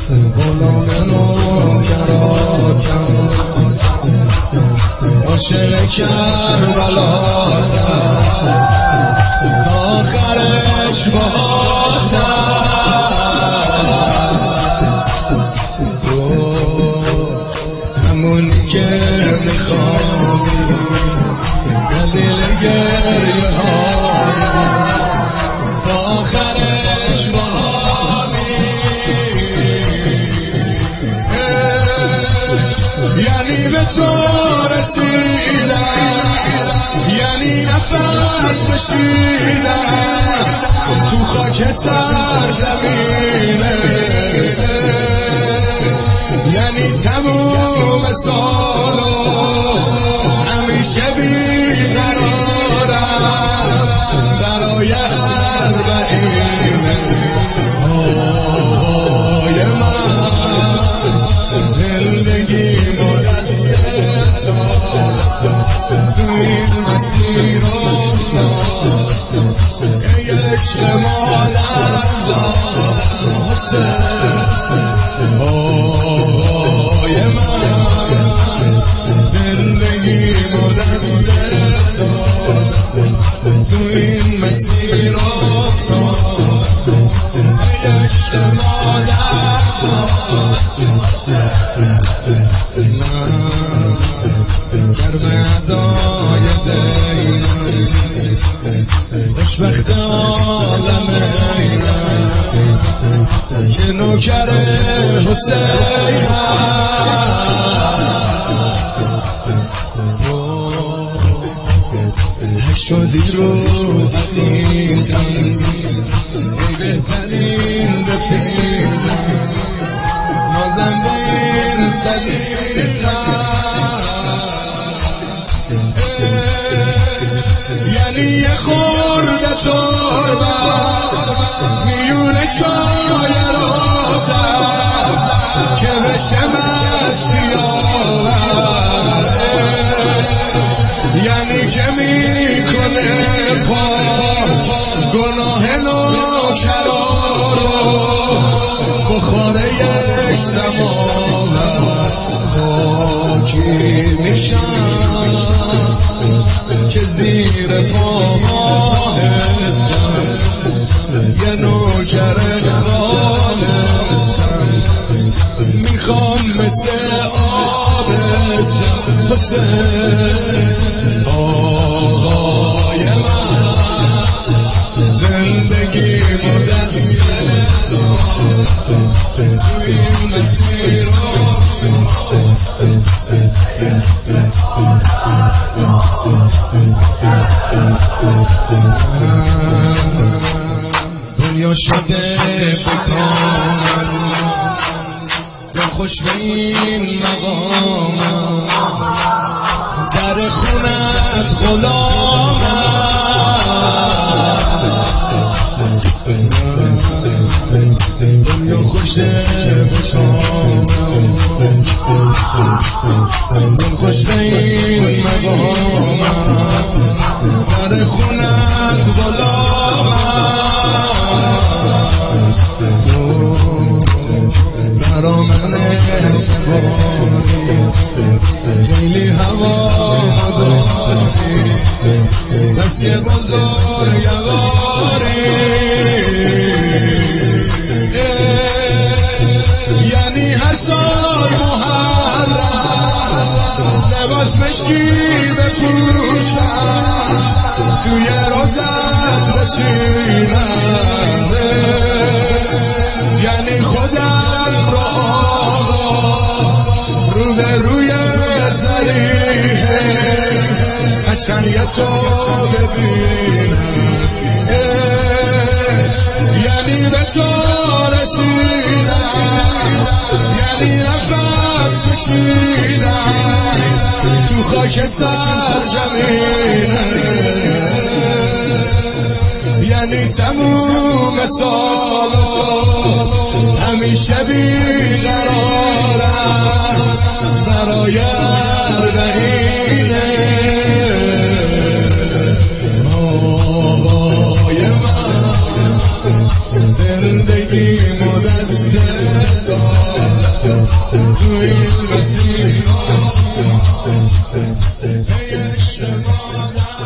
غلام نوکراتم عاشق کربلاتم تا آخرش باهاتم تو همون که میخوای با دل گریه های تا آخرش باهامی یعنی به تو رسیدم یعنی نفس کشیدم تو خاک سرزمینه یعنی تموم سالو همیشه بیقرارم برای اربعینه آهای من زندگی با دست تو این مسیر ای عشق مادر آهای من زندگی با دست تو این مسیر ای عشق مادر در بعدای دینم خوشبخت عالم اینم که نوکر حسینم تو حک شدی رو عقیقم ای بهترین رفیقم نازم به این صدیقم یعنی یه خورده تربت میونه چای روزم که بشه مستیار یعنی که میکنه پاک گناه نوکرا رو بخوره یک زمان خاکی میشم که زیر پاهستم یه نوکر قرانستم میخوام مثل آبستم حسین آقای من زندگی مدست توی مسیر دنیا شده بکنم دل خوش به این مقامم در خونت غلامم دنیا خوشه بکنم دل خوش به این مقامم در خونت غلامم تو برا من اتفاقی خیلی هوا داری بس یه بزرگواری یعنی هر سال محرم لباس مشکی بپوشم توی روزت بشینم یعنی خودم رو رو به روی زریحه قشنگشو ببینم یعنی به تو رسیدم یعنی نفس کشیدم تو خاک سرزمینه یعنی تموم سالو همیشه بیقرارم برای اربعینه آقای من زندگی مدست روی این مسیر